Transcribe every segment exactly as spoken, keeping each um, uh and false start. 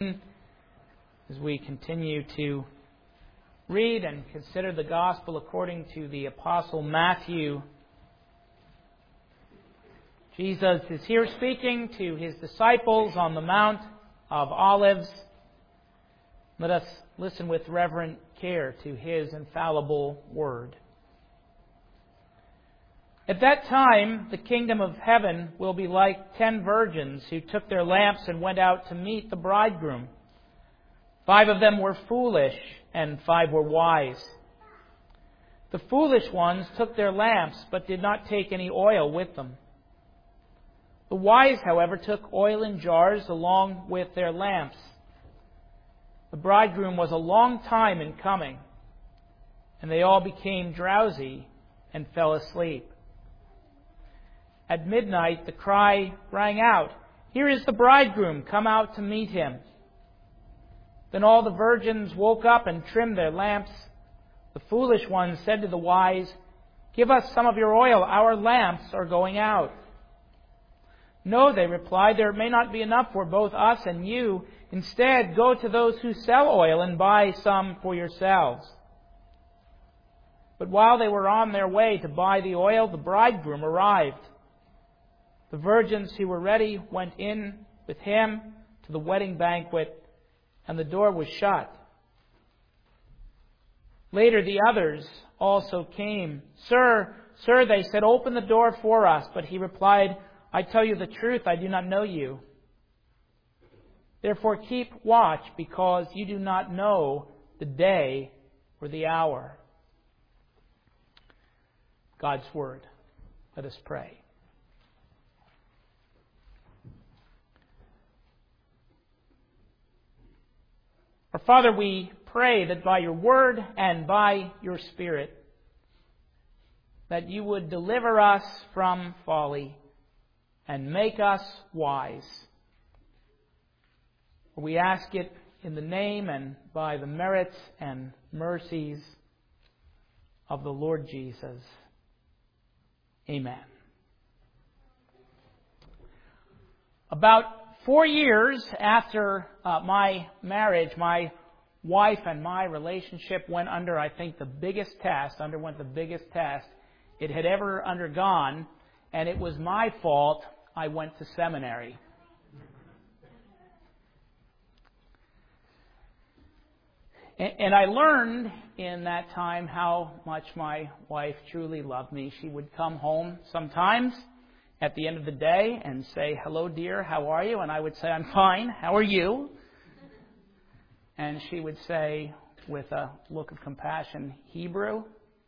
as we continue to read and consider the Gospel according to the Apostle Matthew. Jesus is here speaking to his disciples on the Mount of Olives. Let us listen with reverent care to his infallible word. At that time, the kingdom of heaven will be like ten virgins who took their lamps and went out to meet the bridegroom. Five of them were foolish, and five were wise. The foolish ones took their lamps, but did not take any oil with them. The wise, however, took oil in jars along with their lamps. The bridegroom was a long time in coming, and they all became drowsy and fell asleep. At midnight, the cry rang out, "Here is the bridegroom, come out to meet him." Then all the virgins woke up and trimmed their lamps. The foolish ones said to the wise, "Give us some of your oil, our lamps are going out." "No," they replied, "there may not be enough for both us and you. Instead, go to those who sell oil and buy some for yourselves." But while they were on their way to buy the oil, the bridegroom arrived. The virgins who were ready went in with him to the wedding banquet, and the door was shut. Later the others also came. "Sir, sir," they said, "open the door for us." But he replied, "I tell you the truth, I do not know you. Therefore keep watch, because you do not know the day or the hour." God's Word. Let us pray. Our Father, we pray that by your Word and by your Spirit, that you would deliver us from folly and make us wise. We ask it in the name and by the merits and mercies of the Lord Jesus. Amen. About four years after uh, my marriage, my wife and my relationship went under, I think, the biggest test, underwent the biggest test it had ever undergone, and it was my fault I went to seminary. And I learned in that time how much my wife truly loved me. She would come home sometimes at the end of the day and say, "Hello, dear, how are you?" And I would say, "I'm fine, how are you?" And she would say, with a look of compassion, "Hebrew?"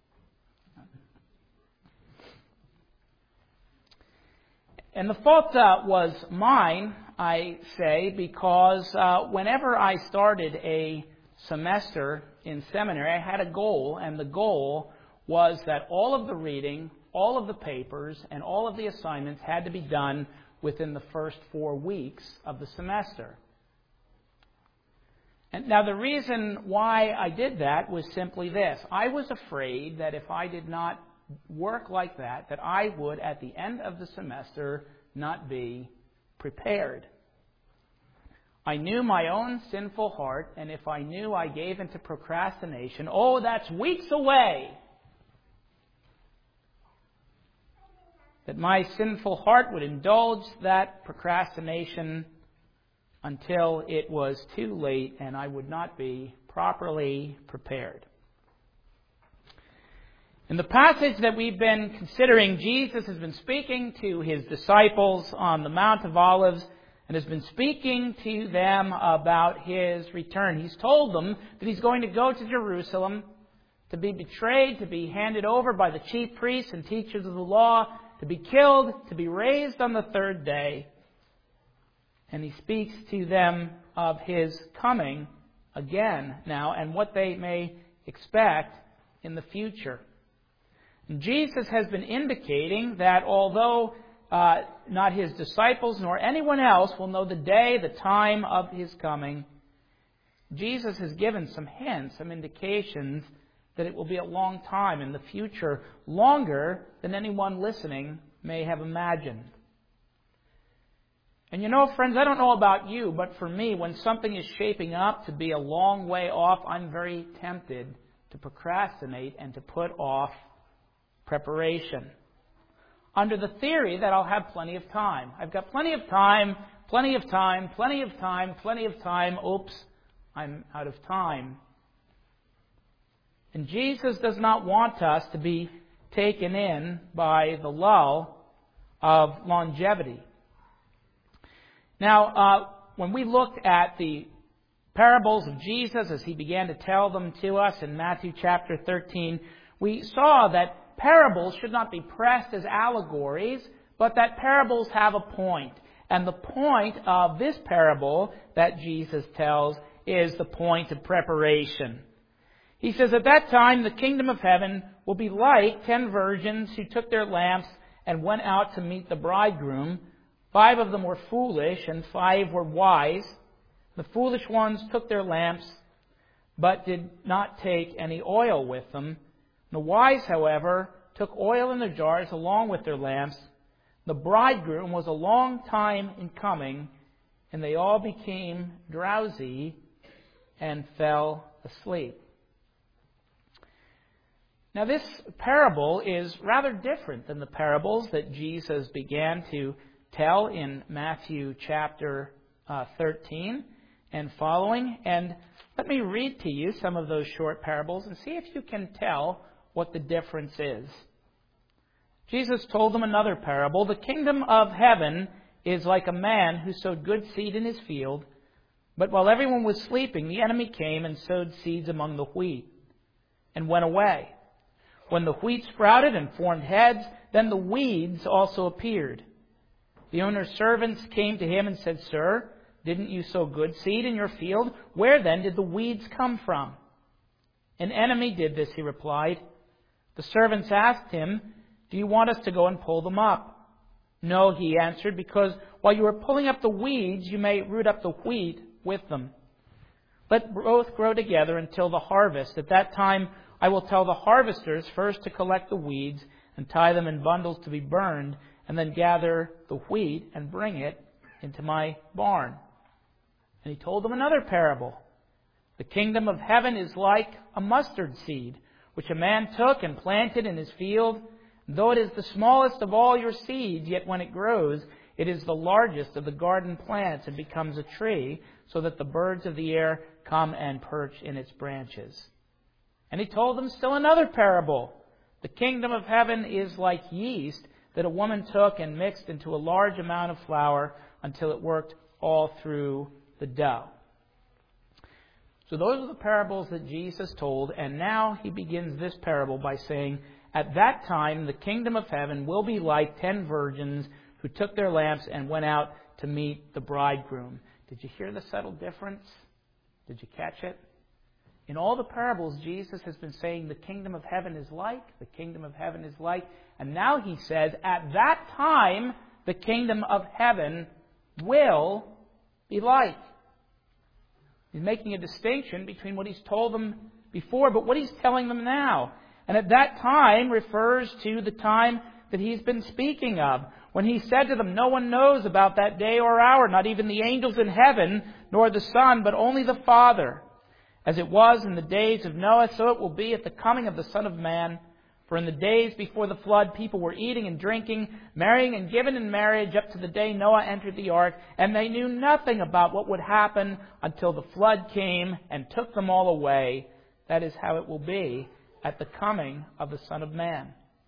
And the fault uh, was mine, I say, because uh, whenever I started a semester in seminary, I had a goal, and the goal was that all of the reading, all of the papers, and all of the assignments had to be done within the first four weeks of the semester. And now the reason why I did that was simply this. I was afraid that if I did not work like that, that I would, at the end of the semester, not be prepared. I knew my own sinful heart, and if I knew I gave into procrastination, oh, that's weeks away, that my sinful heart would indulge that procrastination until it was too late and I would not be properly prepared. In the passage that we've been considering, Jesus has been speaking to his disciples on the Mount of Olives and has been speaking to them about his return. He's told them that he's going to go to Jerusalem to be betrayed, to be handed over by the chief priests and teachers of the law, to be killed, to be raised on the third day. And he speaks to them of his coming again now and what they may expect in the future. And Jesus has been indicating that although uh, not his disciples nor anyone else will know the day, the time of his coming, Jesus has given some hints, some indications that it will be a long time in the future, longer than anyone listening may have imagined. And you know, friends, I don't know about you, but for me, when something is shaping up to be a long way off, I'm very tempted to procrastinate and to put off preparation. Under the theory that I'll have plenty of time. I've got plenty of time, plenty of time, plenty of time, plenty of time. Oops, I'm out of time. And Jesus does not want us to be taken in by the lull of longevity. Now, uh, when we looked at the parables of Jesus as he began to tell them to us in Matthew chapter thirteen, we saw that parables should not be pressed as allegories, but that parables have a point. And the point of this parable that Jesus tells is the point of preparation. He says, at that time the kingdom of heaven will be like ten virgins who took their lamps and went out to meet the bridegroom. Five of them were foolish and five were wise. The foolish ones took their lamps, but did not take any oil with them. The wise, however, took oil in their jars along with their lamps. The bridegroom was a long time in coming, and they all became drowsy and fell asleep. Now, this parable is rather different than the parables that Jesus began to tell in Matthew chapter uh, thirteen and following. And let me read to you some of those short parables and see if you can tell what the difference is. Jesus told them another parable. The kingdom of heaven is like a man who sowed good seed in his field, but while everyone was sleeping, the enemy came and sowed seeds among the wheat and went away. When the wheat sprouted and formed heads, then the weeds also appeared. The owner's servants came to him and said, Sir, didn't you sow good seed in your field? Where then did the weeds come from? An enemy did this, he replied. The servants asked him, Do you want us to go and pull them up? No, he answered, because while you are pulling up the weeds, you may root up the wheat with them. Let both grow together until the harvest. At that time, I will tell the harvesters first to collect the weeds and tie them in bundles to be burned, and then gather the wheat and bring it into my barn. And he told them another parable. The kingdom of heaven is like a mustard seed, which a man took and planted in his field. Though it is the smallest of all your seeds, yet when it grows, it is the largest of the garden plants and becomes a tree, so that the birds of the air come and perch in its branches. And he told them still another parable. The kingdom of heaven is like yeast that a woman took and mixed into a large amount of flour until it worked all through the dough. So those are the parables that Jesus told, and now he begins this parable by saying, at that time the kingdom of heaven will be like ten virgins who took their lamps and went out to meet the bridegroom. Did you hear the subtle difference? Did you catch it? In all the parables, Jesus has been saying the kingdom of heaven is like, the kingdom of heaven is like, and now he says, at that time, the kingdom of heaven will be like. He's making a distinction between what he's told them before, but what he's telling them now. And at that time refers to the time that he's been speaking of, when he said to them, no one knows about that day or hour, not even the angels in heaven, nor the Son, but only the Father. As it was in the days of Noah, so it will be at the coming of the Son of Man. For in the days before the flood, people were eating and drinking, marrying and given in marriage up to the day Noah entered the ark, and they knew nothing about what would happen until the flood came and took them all away. That is how it will be at the coming of the Son of Man.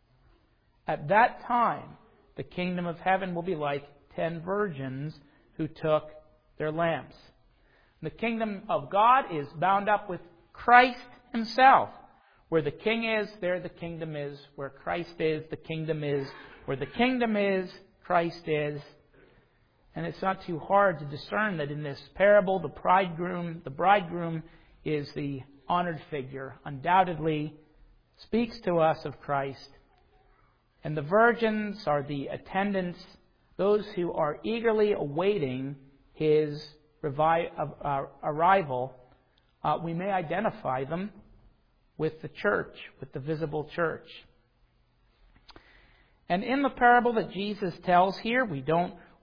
At that time, the kingdom of heaven will be like ten virgins who took their lamps. The kingdom of God is bound up with Christ himself. Where the king is, there the kingdom is. Where Christ is, the kingdom is. Where the kingdom is, Christ is. And it's not too hard to discern that in this parable, the bridegroom, the bridegroom is the honored figure, undoubtedly speaks to us of Christ. And the virgins are the attendants, those who are eagerly awaiting his revi- uh, arrival. Uh, we may identify them with the church, with the visible church. And in the parable that Jesus tells here, we don't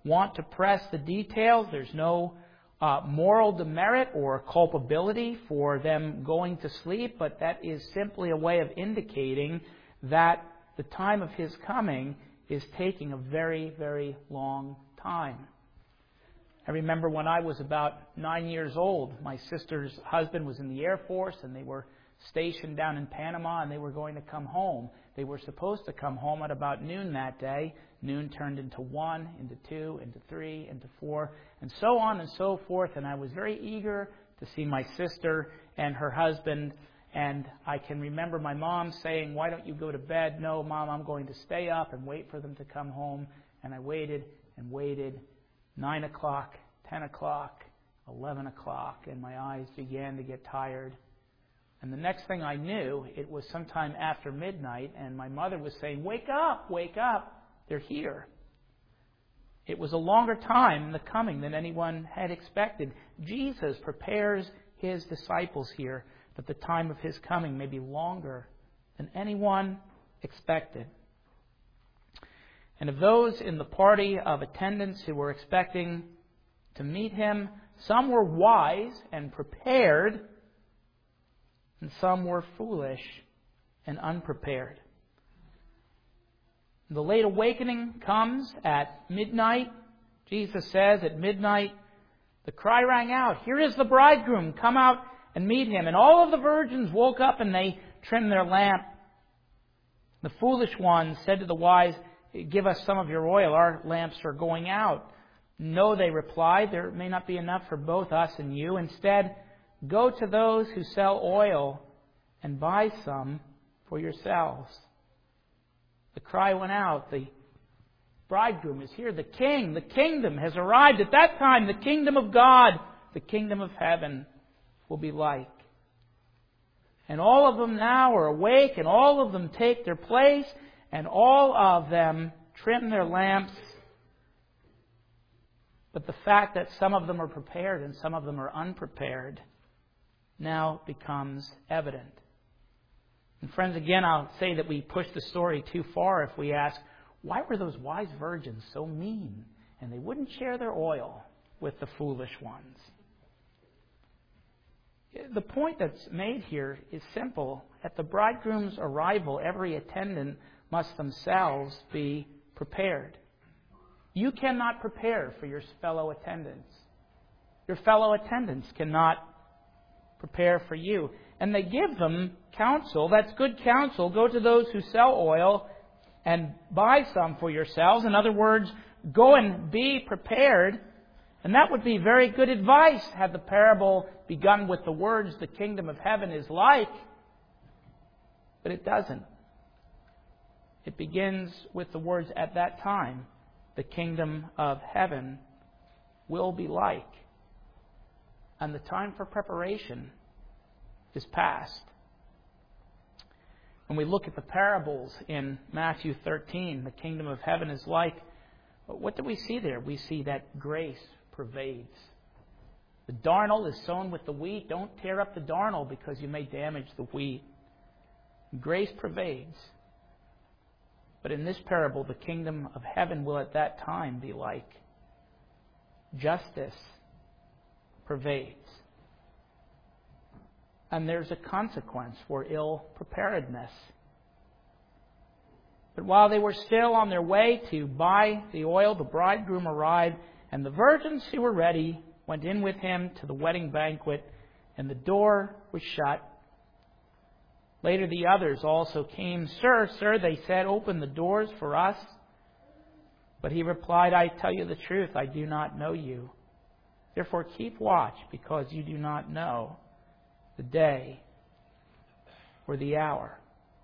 want to press the details. There's no uh, moral demerit or culpability for them going to sleep, but that is simply a way of indicating that the time of His coming is taking a very, very long time. I remember when I was about nine years old, my sister's husband was in the Air Force, and they were stationed down in Panama, and they were going to come home. They were supposed to come home at about noon that day. Noon turned into one, into two, into three, into four, and so on and so forth. And I was very eager to see my sister and her husband. And I can remember my mom saying, "Why don't you go to bed?" "No, Mom, I'm going to stay up and wait for them to come home." And I waited and waited. Nine o'clock, ten o'clock, eleven o'clock, and my eyes began to get tired. And the next thing I knew, it was sometime after midnight, and my mother was saying, "Wake up, wake up, they're here." It was a longer time in the coming than anyone had expected. Jesus prepares His disciples here that the time of His coming may be longer than anyone expected. And of those in the party of attendants who were expecting to meet Him, some were wise and prepared, and some were foolish and unprepared. The late awakening comes at midnight. Jesus says at midnight, the cry rang out, "Here is the bridegroom, come out and meet Him." And all of the virgins woke up and they trimmed their lamp. The foolish ones said to the wise, "Give us some of your oil, our lamps are going out." "No," they replied, "there may not be enough for both us and you. Instead, go to those who sell oil and buy some for yourselves." The cry went out, the bridegroom is here, the king, the kingdom has arrived. At that time, the kingdom of God, the kingdom of heaven, will be like. And all of them now are awake, and all of them take their place, and all of them trim their lamps. But the fact that some of them are prepared and some of them are unprepared now becomes evident. And friends, again, I'll say that we push the story too far if we ask, why were those wise virgins so mean and they wouldn't share their oil with the foolish ones? The point that's made here is simple. At the bridegroom's arrival, every attendant must themselves be prepared. You cannot prepare for your fellow attendants. Your fellow attendants cannot prepare for you. And they give them counsel. That's good counsel. Go to those who sell oil and buy some for yourselves. In other words, go and be prepared. And that would be very good advice had the parable begun with the words, "The kingdom of heaven is like." But it doesn't. It begins with the words, "At that time, the kingdom of heaven will be like." And the time for preparation is past. When we look at the parables in Matthew thirteen, the kingdom of heaven is like, what do we see there? We see that grace pervades. The darnel is sown with the wheat. Don't tear up the darnel because you may damage the wheat. Grace pervades. But in this parable, the kingdom of heaven will at that time be like. Justice pervades. And there's a consequence for ill preparedness. But while they were still on their way to buy the oil, the bridegroom arrived, and the virgins who were ready went in with him to the wedding banquet, and the door was shut. Later the others also came. "Sir, sir," they said, "open the doors for us." But he replied, "I tell you the truth, I do not know you. Therefore keep watch, because you do not know the day or the hour."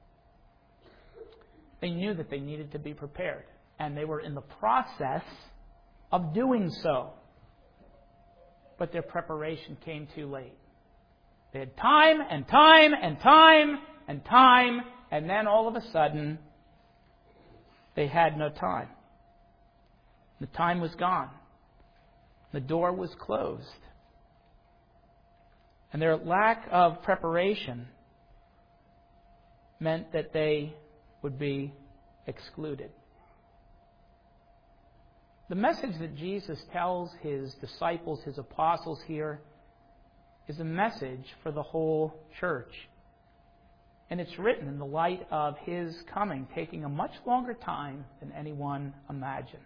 They knew that they needed to be prepared, and they were in the process of doing so. But their preparation came too late. They had time and time and time and time, and then all of a sudden, they had no time. The time was gone. The door was closed. And their lack of preparation meant that they would be excluded. The message that Jesus tells his disciples, his apostles here, is a message for the whole church. And it's written in the light of his coming, taking a much longer time than anyone imagined.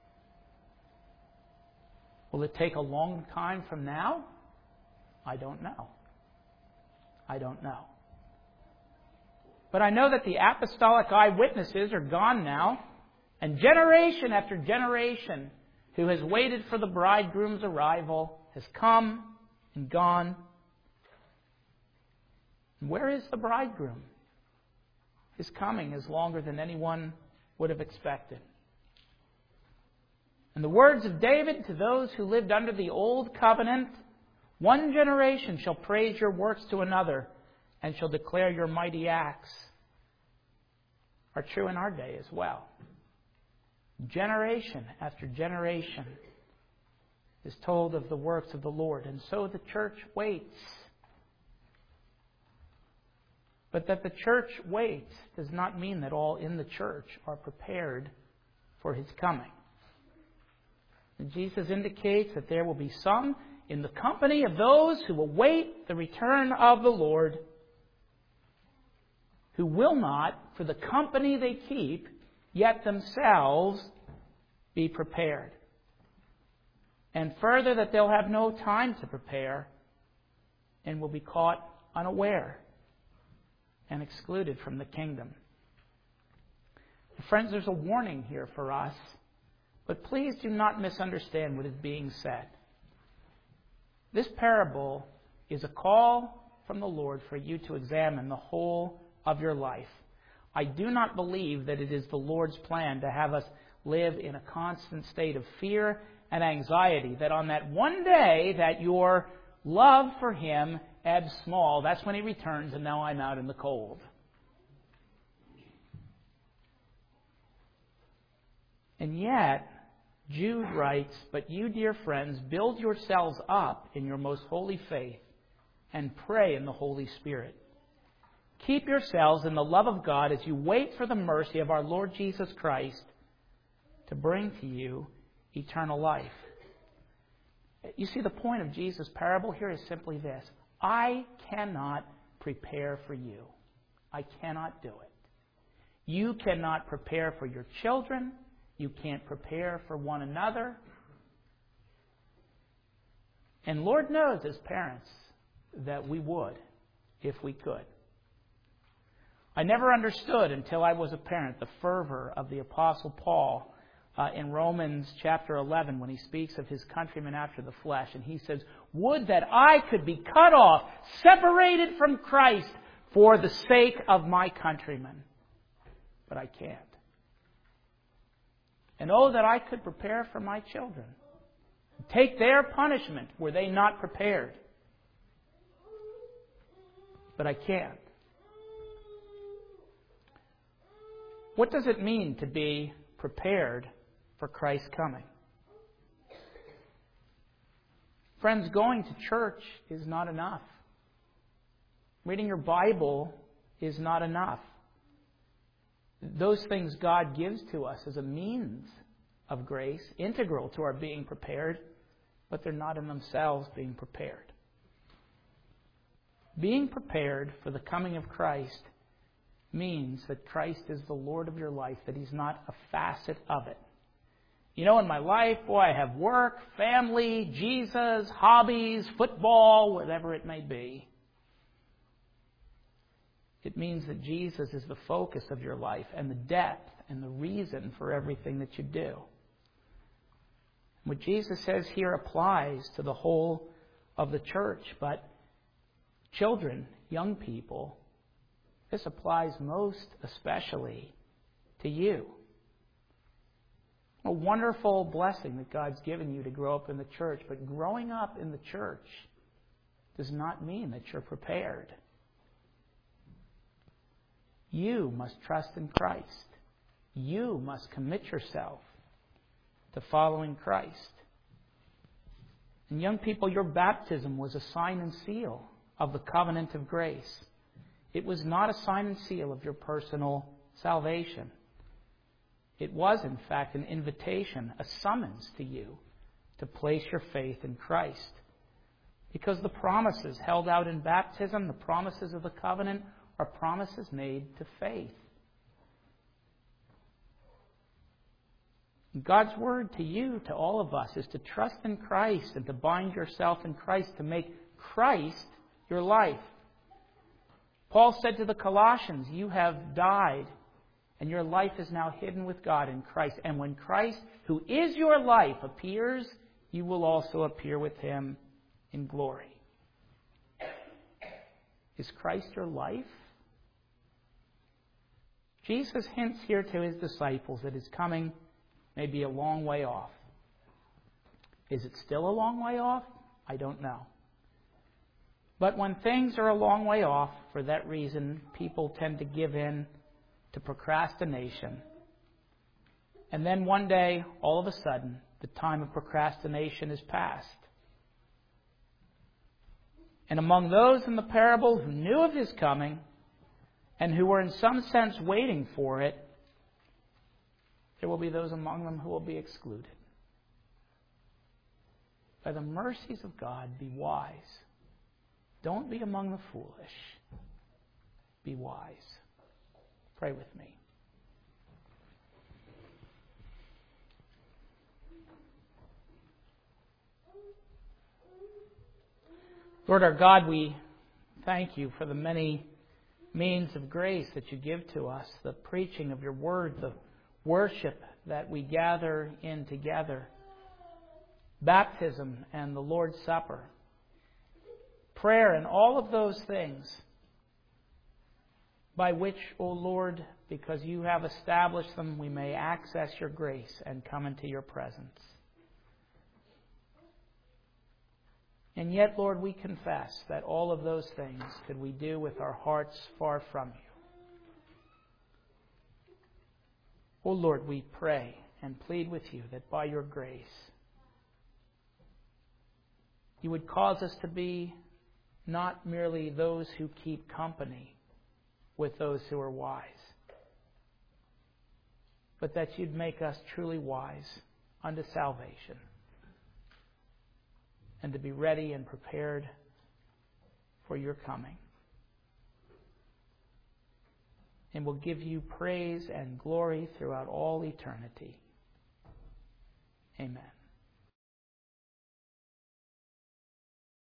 Will it take a long time from now? I don't know. I don't know. But I know that the apostolic eyewitnesses are gone now, and generation after generation who has waited for the bridegroom's arrival has come and gone. And where is the bridegroom? His coming is longer than anyone would have expected. And the words of David to those who lived under the old covenant, one generation shall praise your works to another and shall declare your mighty acts, are true in our day as well. Generation after generation is told of the works of the Lord, and so the church waits. But that the church waits does not mean that all in the church are prepared for his coming. And Jesus indicates that there will be some in the company of those who await the return of the Lord, who will not, for the company they keep, yet themselves be prepared. And further, that they'll have no time to prepare and will be caught unaware and excluded from the kingdom. Friends, there's a warning here for us, but please do not misunderstand what is being said. This parable is a call from the Lord for you to examine the whole of your life. I do not believe that it is the Lord's plan to have us live in a constant state of fear and anxiety, that on that one day that your love for Him ebbs small, that's when He returns and now I'm out in the cold. And yet, Jude writes, "But you, dear friends, build yourselves up in your most holy faith and pray in the Holy Spirit. Keep yourselves in the love of God as you wait for the mercy of our Lord Jesus Christ to bring to you eternal life." You see, the point of Jesus' parable here is simply this: I cannot prepare for you. I cannot do it. You cannot prepare for your children. You can't prepare for one another. And Lord knows, as parents, that we would if we could. I never understood until I was a parent the fervor of the Apostle Paul uh, in Romans chapter eleven when he speaks of his countrymen after the flesh. And he says, "Would that I could be cut off, separated from Christ for the sake of my countrymen. But I can't. And oh, that I could prepare for my children. Take their punishment were they not prepared. But I can't." What does it mean to be prepared for Christ's coming? Friends, going to church is not enough. Reading your Bible is not enough. Those things God gives to us as a means of grace, integral to our being prepared, but they're not in themselves being prepared. Being prepared for the coming of Christ means that Christ is the Lord of your life, that He's not a facet of it. You know, in my life, boy, I have work, family, Jesus, hobbies, football, whatever it may be. It means that Jesus is the focus of your life and the depth and the reason for everything that you do. What Jesus says here applies to the whole of the church, but children, young people, this applies most especially to you. A wonderful blessing that God's given you to grow up in the church, but growing up in the church does not mean that you're prepared. You must trust in Christ. You must commit yourself to following Christ. And young people, your baptism was a sign and seal of the covenant of grace. It was not a sign and seal of your personal salvation. It was, in fact, an invitation, a summons to you to place your faith in Christ. Because the promises held out in baptism, the promises of the covenant, are promises made to faith. God's word to you, to all of us, is to trust in Christ and to bind yourself in Christ, to make Christ your life. Paul said to the Colossians, you have died, and your life is now hidden with God in Christ. And when Christ, who is your life, appears, you will also appear with him in glory. Is Christ your life? Jesus hints here to his disciples that his coming may be a long way off. Is it still a long way off? I don't know. But when things are a long way off, for that reason, people tend to give in to procrastination. And then one day, all of a sudden, the time of procrastination is past. And among those in the parable who knew of his coming and who were in some sense waiting for it, there will be those among them who will be excluded. By the mercies of God, be wise. Don't be among the foolish. Be wise. Pray with me. Lord our God, we thank you for the many means of grace that you give to us, the preaching of your word, the worship that we gather in together, baptism and the Lord's Supper, prayer and all of those things by which, O Lord, because you have established them, we may access your grace and come into your presence. And yet, Lord, we confess that all of those things could we do with our hearts far from you. O Lord, we pray and plead with you that by your grace you would cause us to be not merely those who keep company with those who are wise, but that you'd make us truly wise unto salvation, and to be ready and prepared for your coming. And will give you praise and glory throughout all eternity. Amen.